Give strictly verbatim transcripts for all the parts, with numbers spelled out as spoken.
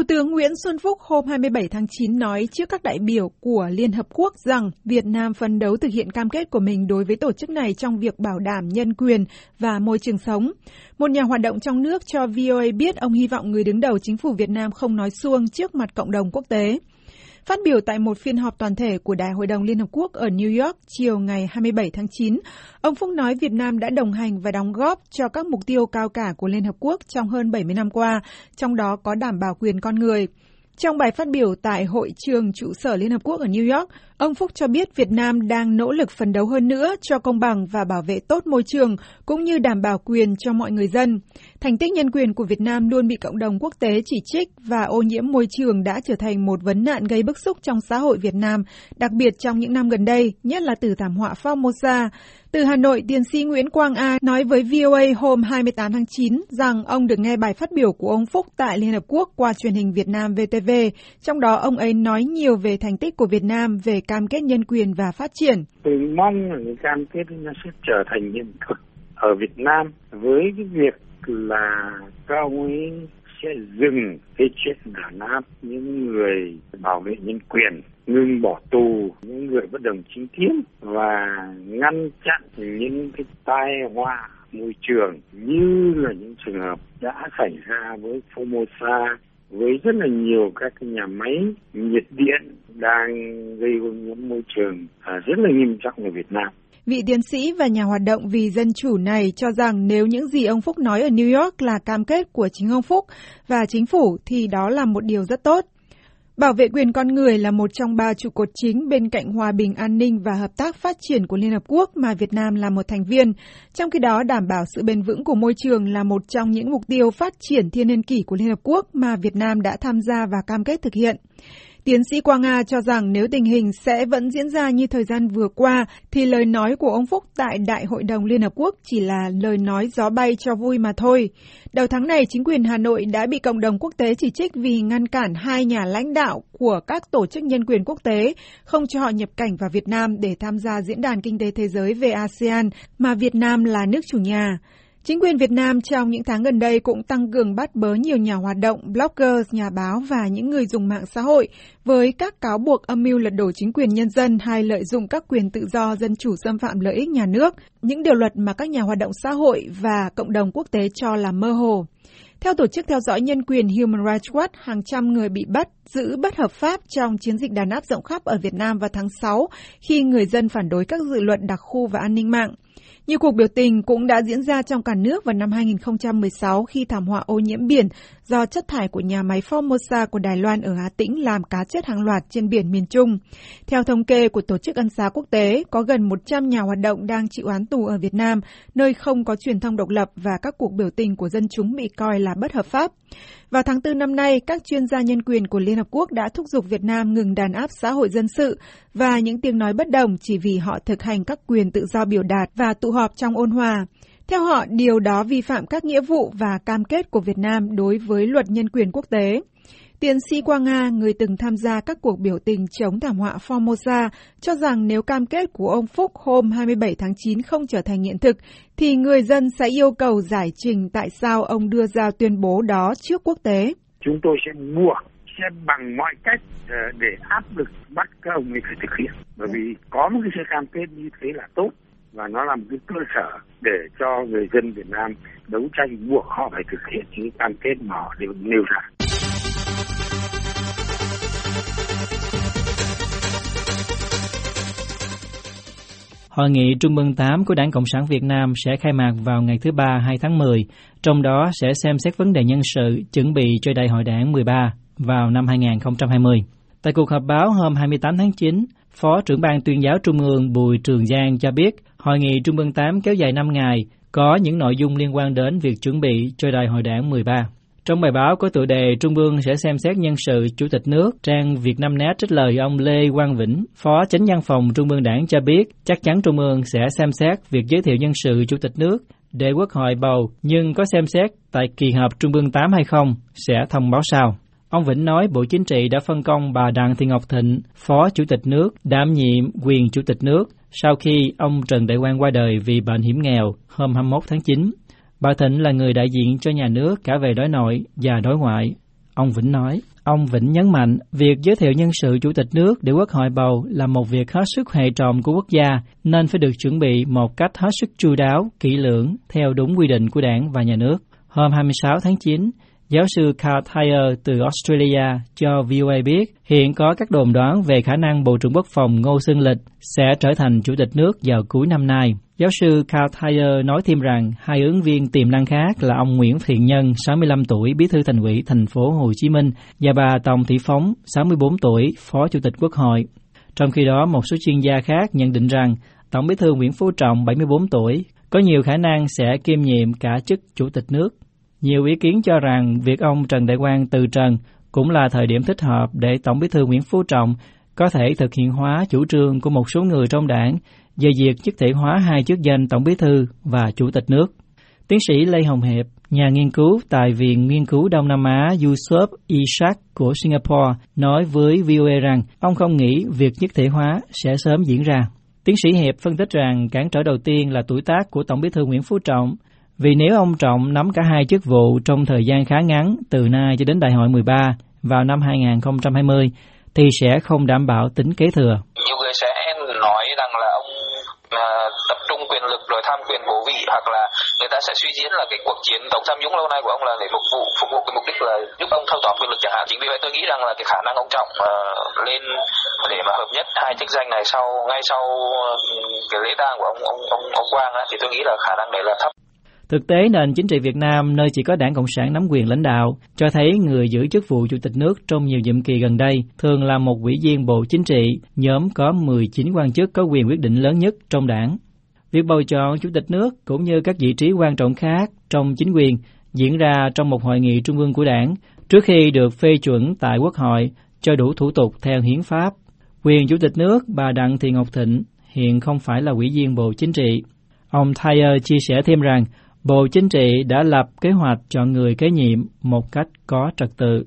Thủ tướng Nguyễn Xuân Phúc hôm hai mươi bảy tháng chín nói trước các đại biểu của Liên Hợp Quốc rằng Việt Nam phấn đấu thực hiện cam kết của mình đối với tổ chức này trong việc bảo đảm nhân quyền và môi trường sống. Một nhà hoạt động trong nước cho vê o a biết ông hy vọng người đứng đầu chính phủ Việt Nam không nói suông trước mặt cộng đồng quốc tế. Phát biểu tại một phiên họp toàn thể của Đại hội đồng Liên Hợp Quốc ở New York chiều ngày hai mươi bảy tháng chín, ông Phúc nói Việt Nam đã đồng hành và đóng góp cho các mục tiêu cao cả của Liên Hợp Quốc trong hơn bảy mươi năm qua, trong đó có đảm bảo quyền con người. Trong bài phát biểu tại hội trường trụ sở Liên Hợp Quốc ở New York, ông Phúc cho biết Việt Nam đang nỗ lực phấn đấu hơn nữa cho công bằng và bảo vệ tốt môi trường, cũng như đảm bảo quyền cho mọi người dân. Thành tích nhân quyền của Việt Nam luôn bị cộng đồng quốc tế chỉ trích và ô nhiễm môi trường đã trở thành một vấn nạn gây bức xúc trong xã hội Việt Nam, đặc biệt trong những năm gần đây, nhất là từ thảm họa Formosa. Từ Hà Nội, tiến sĩ Nguyễn Quang A nói với vê o a hôm hai mươi tám tháng chín rằng ông được nghe bài phát biểu của ông Phúc tại Liên Hợp Quốc qua truyền hình Việt Nam vê tê vê, trong đó ông ấy nói nhiều về thành tích của Việt Nam về cam kết nhân quyền và phát triển. Tôi mong là cái cam kết nó sẽ trở thành hiện thực ở Việt Nam với cái việc là các ông ấy sẽ dừng cái chuyện đàn áp những người bảo vệ nhân quyền, ngừng bỏ tù những người bất đồng chính kiến và ngăn chặn những cái tai họa môi trường như là những trường hợp đã xảy ra với Formosa, với rất là nhiều các cái nhà máy nhiệt điện đang gây ô nhiễm môi trường à, rất là nghiêm trọng ở Việt Nam. Vị tiến sĩ và nhà hoạt động vì dân chủ này cho rằng nếu những gì ông Phúc nói ở New York là cam kết của chính ông Phúc và chính phủ thì đó là một điều rất tốt. Bảo vệ quyền con người là một trong ba trụ cột chính bên cạnh hòa bình, an ninh và hợp tác phát triển của Liên Hợp Quốc mà Việt Nam là một thành viên. Trong khi đó, đảm bảo sự bền vững của môi trường là một trong những mục tiêu phát triển thiên niên kỷ của Liên Hợp Quốc mà Việt Nam đã tham gia và cam kết thực hiện. Tiến sĩ Quang A cho rằng nếu tình hình sẽ vẫn diễn ra như thời gian vừa qua, thì lời nói của ông Phúc tại Đại hội đồng Liên Hợp Quốc chỉ là lời nói gió bay cho vui mà thôi. Đầu tháng này, chính quyền Hà Nội đã bị cộng đồng quốc tế chỉ trích vì ngăn cản hai nhà lãnh đạo của các tổ chức nhân quyền quốc tế không cho họ nhập cảnh vào Việt Nam để tham gia Diễn đàn Kinh tế Thế giới về a sê an mà Việt Nam là nước chủ nhà. Chính quyền Việt Nam trong những tháng gần đây cũng tăng cường bắt bớ nhiều nhà hoạt động, blogger, nhà báo và những người dùng mạng xã hội với các cáo buộc âm mưu lật đổ chính quyền nhân dân hay lợi dụng các quyền tự do dân chủ xâm phạm lợi ích nhà nước, những điều luật mà các nhà hoạt động xã hội và cộng đồng quốc tế cho là mơ hồ. Theo tổ chức theo dõi nhân quyền Human Rights Watch, hàng trăm người bị bắt, giữ bất hợp pháp trong chiến dịch đàn áp rộng khắp ở Việt Nam vào tháng sáu khi người dân phản đối các dự luật đặc khu và an ninh mạng. Nhiều cuộc biểu tình cũng đã diễn ra trong cả nước vào năm hai nghìn không trăm mười sáu khi thảm họa ô nhiễm biển do chất thải của nhà máy Formosa của Đài Loan ở Hà Tĩnh làm cá chết hàng loạt trên biển miền Trung. Theo thống kê của Tổ chức Ân xá Quốc tế, có gần một trăm nhà hoạt động đang chịu án tù ở Việt Nam, nơi không có truyền thông độc lập và các cuộc biểu tình của dân chúng bị coi là bất hợp pháp. Vào tháng tư năm nay, các chuyên gia nhân quyền của Liên Hợp Quốc đã thúc giục Việt Nam ngừng đàn áp xã hội dân sự và những tiếng nói bất đồng chỉ vì họ thực hành các quyền tự do biểu đạt và tụ họp trong ôn hòa. Theo họ, điều đó vi phạm các nghĩa vụ và cam kết của Việt Nam đối với luật nhân quyền quốc tế. Tiến sĩ Quang A, người từng tham gia các cuộc biểu tình chống thảm họa Formosa, cho rằng nếu cam kết của ông Phúc hôm hai mươi bảy tháng chín không trở thành hiện thực, thì người dân sẽ yêu cầu giải trình tại sao ông đưa ra tuyên bố đó trước quốc tế. Chúng tôi sẽ buộc, sẽ bằng mọi cách để áp lực bắt các ông ấy phải thực hiện. Bởi vì có một cái sự cam kết như thế là tốt, và nó là một cái cơ sở để cho người dân Việt Nam đấu tranh buộc họ phải thực hiện những cam kết mà họ đều nêu ra. Hội nghị Trung ương tám của Đảng Cộng sản Việt Nam sẽ khai mạc vào ngày thứ Ba hai tháng mười, trong đó sẽ xem xét vấn đề nhân sự chuẩn bị cho Đại hội Đảng mười ba vào năm hai nghìn không trăm hai mươi. Tại cuộc họp báo hôm hai mươi tám tháng chín, Phó trưởng ban Tuyên giáo Trung ương Bùi Trường Giang cho biết Hội nghị Trung ương tám kéo dài năm ngày, có những nội dung liên quan đến việc chuẩn bị cho Đại hội Đảng mười ba. Trong bài báo có tựa đề Trung ương sẽ xem xét nhân sự Chủ tịch nước, trang Vietnamnet trích lời ông Lê Quang Vĩnh, Phó Chánh Văn phòng Trung ương Đảng cho biết chắc chắn Trung ương sẽ xem xét việc giới thiệu nhân sự Chủ tịch nước để Quốc hội bầu, nhưng có xem xét tại kỳ họp Trung ương tám hay không sẽ thông báo sau. Ông Vĩnh nói Bộ Chính trị đã phân công bà Đặng Thị Ngọc Thịnh, Phó Chủ tịch nước, đảm nhiệm quyền Chủ tịch nước sau khi ông Trần Đại Quang qua đời vì bệnh hiểm nghèo hôm hai mươi mốt tháng chín. Bà Thịnh là người đại diện cho nhà nước cả về đối nội và đối ngoại. ông Vĩnh nói. Ông Vĩnh nhấn mạnh, việc giới thiệu nhân sự chủ tịch nước để Quốc hội bầu là một việc hết sức hệ trọng của quốc gia, nên phải được chuẩn bị một cách hết sức chu đáo, kỹ lưỡng, theo đúng quy định của Đảng và Nhà nước. Hôm hai mươi sáu tháng chín, giáo sư Carl Thayer từ Australia cho vê o a biết hiện có các đồn đoán về khả năng Bộ trưởng Quốc phòng Ngô Xuân Lịch sẽ trở thành chủ tịch nước vào cuối năm nay. Giáo sư Carl Thayer nói thêm rằng hai ứng viên tiềm năng khác là ông Nguyễn Thiện Nhân, sáu mươi lăm tuổi, bí thư thành ủy thành phố Hồ Chí Minh, và bà Tòng Thị Phóng, sáu mươi bốn tuổi, phó chủ tịch Quốc hội. Trong khi đó, một số chuyên gia khác nhận định rằng Tổng bí thư Nguyễn Phú Trọng, bảy mươi bốn tuổi, có nhiều khả năng sẽ kiêm nhiệm cả chức chủ tịch nước. Nhiều ý kiến cho rằng việc ông Trần Đại Quang từ trần cũng là thời điểm thích hợp để Tổng bí thư Nguyễn Phú Trọng có thể thực hiện hóa chủ trương của một số người trong đảng về việc nhất thể hóa hai chức danh Tổng bí thư và chủ tịch nước. Tiến sĩ Lê Hồng Hiệp, nhà nghiên cứu tại Viện Nghiên cứu Đông Nam Á Yusof Ishak của Singapore, nói với vê o a rằng ông không nghĩ việc nhất thể hóa sẽ sớm diễn ra. Tiến sĩ Hiệp phân tích rằng cản trở đầu tiên là tuổi tác của Tổng bí thư Nguyễn Phú Trọng, vì nếu ông Trọng nắm cả hai chức vụ trong thời gian khá ngắn từ nay cho đến Đại hội mười ba vào năm hai không hai không thì sẽ không đảm bảo tính kế thừa. Nhiều người sẽ nói rằng là ông à, tập trung quyền lực rồi tham quyền bổ vị, hoặc là người ta sẽ suy diễn là cái cuộc chiến chống tham nhũng lâu nay của ông là để phục vụ phục vụ cái mục đích là giúp ông thâu tóm quyền lực chẳng hạn. Chính vì vậy tôi nghĩ rằng là cái khả năng ông Trọng uh, lên để mà hợp nhất hai chức danh này sau ngay sau cái lễ tang của ông ông ông, ông Quang á, thì tôi nghĩ là khả năng này là thấp. Thực tế, nền chính trị Việt Nam, nơi chỉ có Đảng Cộng sản nắm quyền lãnh đạo, cho thấy người giữ chức vụ Chủ tịch nước trong nhiều nhiệm kỳ gần đây thường là một ủy viên Bộ Chính trị, nhóm có mười chín quan chức có quyền quyết định lớn nhất trong Đảng. Việc bầu chọn Chủ tịch nước cũng như các vị trí quan trọng khác trong chính quyền diễn ra trong một hội nghị trung ương của Đảng trước khi được phê chuẩn tại Quốc hội cho đủ thủ tục theo hiến pháp. Quyền Chủ tịch nước bà Đặng Thị Ngọc Thịnh hiện không phải là ủy viên Bộ Chính trị. Ông Thayer chia sẻ thêm rằng Bộ Chính trị đã lập kế hoạch chọn người kế nhiệm một cách có trật tự.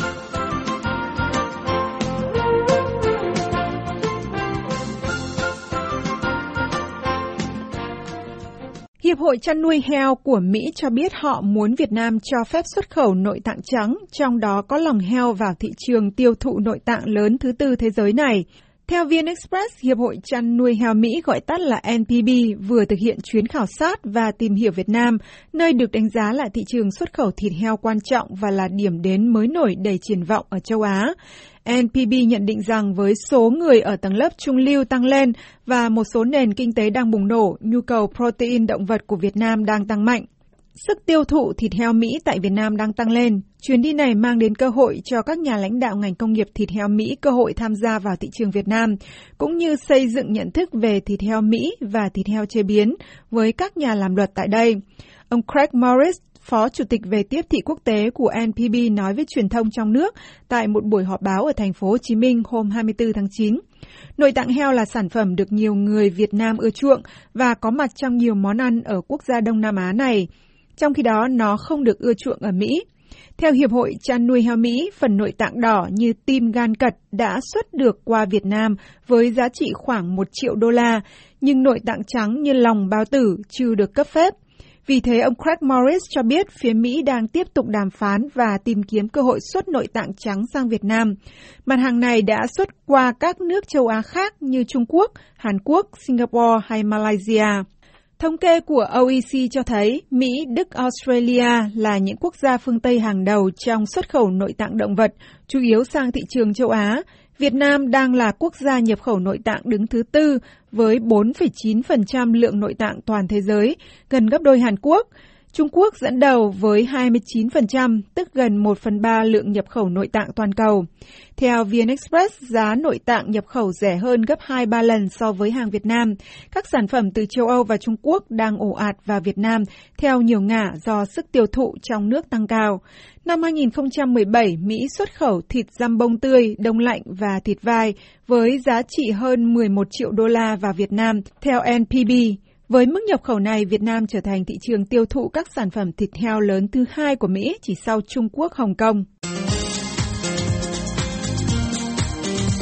Hiệp hội chăn nuôi heo của Mỹ cho biết họ muốn Việt Nam cho phép xuất khẩu nội tạng trắng, trong đó có lòng heo vào thị trường tiêu thụ nội tạng lớn thứ tư thế giới này. Theo vê en Express, Hiệp hội chăn nuôi heo Mỹ gọi tắt là en pê bê vừa thực hiện chuyến khảo sát và tìm hiểu Việt Nam, nơi được đánh giá là thị trường xuất khẩu thịt heo quan trọng và là điểm đến mới nổi đầy triển vọng ở châu Á. en pê bê nhận định rằng với số người ở tầng lớp trung lưu tăng lên và một số nền kinh tế đang bùng nổ, nhu cầu protein động vật của Việt Nam đang tăng mạnh. Sức tiêu thụ thịt heo Mỹ tại Việt Nam đang tăng lên. Chuyến đi này mang đến cơ hội cho các nhà lãnh đạo ngành công nghiệp thịt heo Mỹ cơ hội tham gia vào thị trường Việt Nam, cũng như xây dựng nhận thức về thịt heo Mỹ và thịt heo chế biến với các nhà làm luật tại đây. Ông Craig Morris, Phó Chủ tịch về tiếp thị quốc tế của en pê bê nói với truyền thông trong nước tại một buổi họp báo ở thành phố Hồ Chí Minh hôm hai mươi tư tháng chín. Nội tạng heo là sản phẩm được nhiều người Việt Nam ưa chuộng và có mặt trong nhiều món ăn ở quốc gia Đông Nam Á này. Trong khi đó, nó không được ưa chuộng ở Mỹ. Theo Hiệp hội chăn nuôi heo Mỹ, phần nội tạng đỏ như tim, gan, cật đã xuất được qua Việt Nam với giá trị khoảng một triệu đô la, nhưng nội tạng trắng như lòng, bao tử chưa được cấp phép. Vì thế, ông Craig Morris cho biết phía Mỹ đang tiếp tục đàm phán và tìm kiếm cơ hội xuất nội tạng trắng sang Việt Nam. Mặt hàng này đã xuất qua các nước châu Á khác như Trung Quốc, Hàn Quốc, Singapore hay Malaysia. Thống kê của o e xê cho thấy Mỹ, Đức, Australia là những quốc gia phương Tây hàng đầu trong xuất khẩu nội tạng động vật, chủ yếu sang thị trường châu Á. Việt Nam đang là quốc gia nhập khẩu nội tạng đứng thứ tư với bốn phẩy chín phần trăm lượng nội tạng toàn thế giới, gần gấp đôi Hàn Quốc. Trung Quốc dẫn đầu với hai mươi chín phần trăm, tức gần một phần ba lượng nhập khẩu nội tạng toàn cầu. Theo vê en Express, giá nội tạng nhập khẩu rẻ hơn gấp hai ba lần so với hàng Việt Nam. Các sản phẩm từ châu Âu và Trung Quốc đang ồ ạt vào Việt Nam theo nhiều ngả do sức tiêu thụ trong nước tăng cao. Năm hai không một bảy, Mỹ xuất khẩu thịt dăm bông tươi, đông lạnh và thịt vai với giá trị hơn mười một triệu đô la vào Việt Nam, theo en pê bê. Với mức nhập khẩu này, Việt Nam trở thành thị trường tiêu thụ các sản phẩm thịt heo lớn thứ hai của Mỹ, chỉ sau Trung Quốc, Hồng Kông.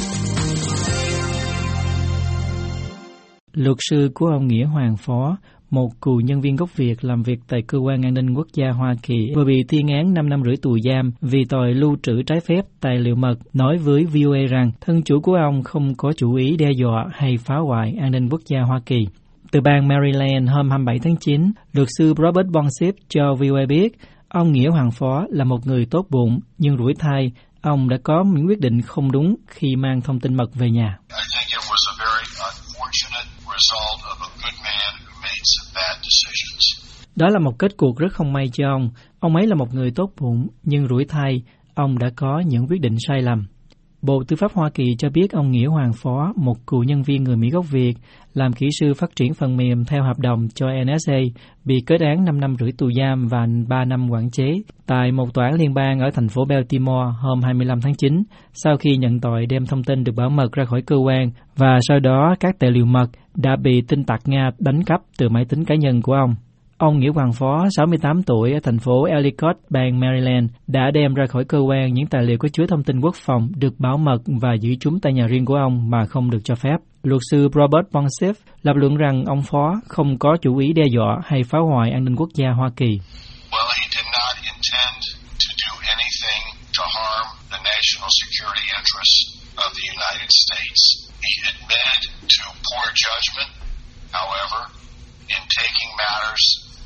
Luật sư của ông Nghĩa Hoàng Phó, một cựu nhân viên gốc Việt làm việc tại Cơ quan An ninh Quốc gia Hoa Kỳ vừa bị tuyên án năm năm rưỡi tù giam vì tội lưu trữ trái phép tài liệu mật, nói với vê o a rằng thân chủ của ông không có chủ ý đe dọa hay phá hoại an ninh quốc gia Hoa Kỳ. Từ bang Maryland hôm hai mươi bảy tháng chín, luật sư Robert Bonsip cho vê o a biết ông Nghĩa Hoàng Phó là một người tốt bụng, nhưng rủi thay, ông đã có những quyết định không đúng khi mang thông tin mật về nhà. Đó là một kết cuộc rất không may cho ông. Ông ấy là một người tốt bụng, nhưng rủi thay, ông đã có những quyết định sai lầm. Bộ Tư pháp Hoa Kỳ cho biết ông Nghĩa Hoàng Phó, một cựu nhân viên người Mỹ gốc Việt, làm kỹ sư phát triển phần mềm theo hợp đồng cho en ét a, bị kết án năm năm rưỡi tù giam và ba năm quản chế tại một tòa án liên bang ở thành phố Baltimore hôm hai mươi lăm tháng chín, sau khi nhận tội đem thông tin được bảo mật ra khỏi cơ quan, và sau đó các tài liệu mật đã bị tin tặc Nga đánh cắp từ máy tính cá nhân của ông. Ông Nghĩa Hoàng Phó, sáu mươi tám tuổi, ở thành phố Ellicott, bang Maryland, đã đem ra khỏi cơ quan những tài liệu có chứa thông tin quốc phòng được bảo mật và giữ chúng tại nhà riêng của ông mà không được cho phép. Luật sư Robert Bonsip lập luận rằng ông Phó không có chủ ý đe dọa hay phá hoại an ninh quốc gia Hoa Kỳ. Well, he did not intend to do anything to harm the national security interests of the United States. He admitted to poor judgment, however, in taking matters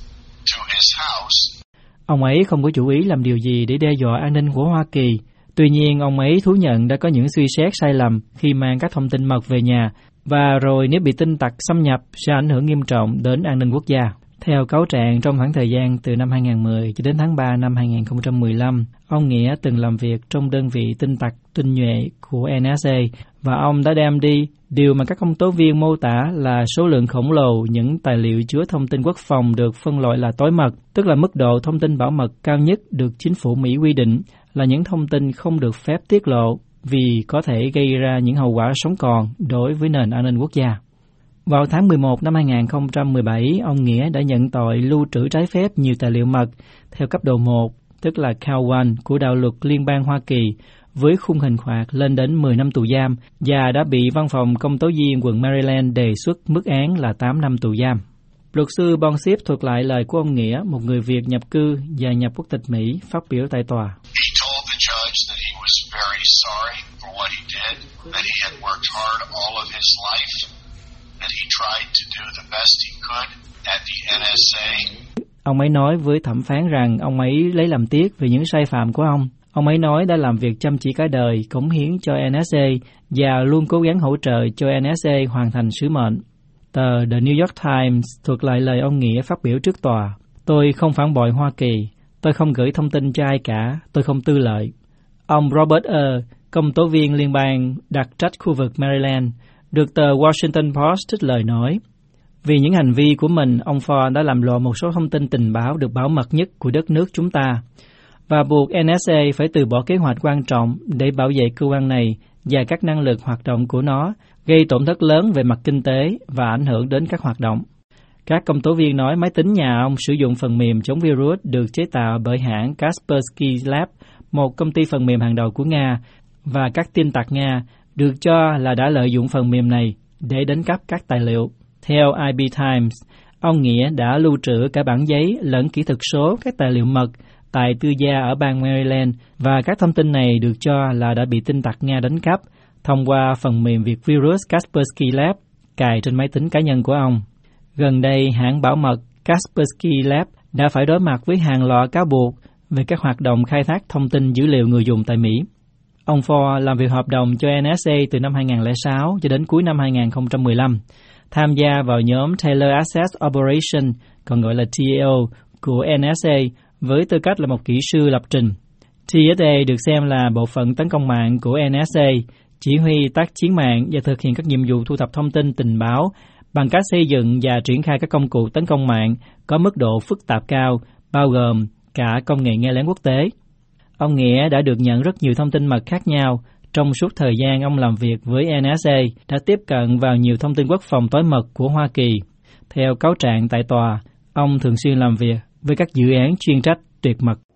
to his house. Ông ấy không có chủ ý làm điều gì để đe dọa an ninh của Hoa Kỳ. Tuy nhiên, ông ấy thú nhận đã có những suy xét sai lầm khi mang các thông tin mật về nhà, và rồi nếu bị tin tặc xâm nhập sẽ ảnh hưởng nghiêm trọng đến an ninh quốc gia. Theo cáo trạng, trong khoảng thời gian từ năm hai không một không cho đến tháng ba năm hai không một lăm, ông Nghĩa từng làm việc trong đơn vị tin tặc tinh nhuệ của en ét a, và ông đã đem đi điều mà các công tố viên mô tả là số lượng khổng lồ những tài liệu chứa thông tin quốc phòng được phân loại là tối mật, tức là mức độ thông tin bảo mật cao nhất được chính phủ Mỹ quy định là những thông tin không được phép tiết lộ vì có thể gây ra những hậu quả sống còn đối với nền an ninh quốc gia. Vào tháng mười một năm hai không một bảy, ông Nghĩa đã nhận tội lưu trữ trái phép nhiều tài liệu mật theo cấp độ một, tức là Count một của đạo luật liên bang Hoa Kỳ, với khung hình phạt lên đến mười năm tù giam, và đã bị văn phòng công tố viên quận Maryland đề xuất mức án là tám năm tù giam. Luật sư Bonsip thuật lại lời của ông Nghĩa, một người Việt nhập cư và nhập quốc tịch Mỹ, phát biểu tại tòa. He told the judge that he was very sorry for what he did, that he had worked hard all of his life, that he tried to do the best he could at the en ét a. Ông ấy nói với thẩm phán rằng ông ấy lấy làm tiếc về những sai phạm của ông. Ông ấy nói đã làm việc chăm chỉ cả đời, cống hiến cho en ét a và luôn cố gắng hỗ trợ cho en ét a hoàn thành sứ mệnh. Tờ The New York Times thuật lại lời ông Nghĩa phát biểu trước tòa. Tôi không phản bội Hoa Kỳ. Tôi không gửi thông tin cho ai cả. Tôi không tư lợi. Ông Robert E., công tố viên liên bang đặc trách khu vực Maryland, được tờ Washington Post trích lời nói, vì những hành vi của mình, ông Ford đã làm lộ một số thông tin tình báo được bảo mật nhất của đất nước chúng ta, và buộc en ét a phải từ bỏ kế hoạch quan trọng để bảo vệ cơ quan này và các năng lực hoạt động của nó, gây tổn thất lớn về mặt kinh tế và ảnh hưởng đến các hoạt động. Các công tố viên nói máy tính nhà ông sử dụng phần mềm chống virus được chế tạo bởi hãng Kaspersky Lab, một công ty phần mềm hàng đầu của Nga, và các tin tặc Nga được cho là đã lợi dụng phần mềm này để đánh cắp các tài liệu. Theo i bê Times, ông Nghĩa đã lưu trữ cả bản giấy lẫn kỹ thuật số các tài liệu mật tại tư gia ở bang Maryland, và các thông tin này được cho là đã bị tin tặc Nga đánh cắp thông qua phần mềm Việt virus Kaspersky Lab cài trên máy tính cá nhân của ông. Gần đây, hãng bảo mật Kaspersky Lab đã phải đối mặt với hàng loạt cáo buộc về các hoạt động khai thác thông tin dữ liệu người dùng tại Mỹ. Ông Ford làm việc hợp đồng cho en ét a từ năm hai không không sáu cho đến cuối năm hai không một lăm, tham gia vào nhóm Taylor Access Operation, còn gọi là tê a o, của en ét a với tư cách là một kỹ sư lập trình. tê ét a được xem là bộ phận tấn công mạng của en ét a, chỉ huy tác chiến mạng và thực hiện các nhiệm vụ thu thập thông tin tình báo bằng cách xây dựng và triển khai các công cụ tấn công mạng có mức độ phức tạp cao, bao gồm cả công nghệ nghe lén quốc tế. Ông Nghĩa đã được nhận rất nhiều thông tin mật khác nhau. Trong suốt thời gian ông làm việc với en ét a, đã tiếp cận vào nhiều thông tin quốc phòng tối mật của Hoa Kỳ. Theo cáo trạng tại tòa, ông thường xuyên làm việc với các dự án chuyên trách tuyệt mật.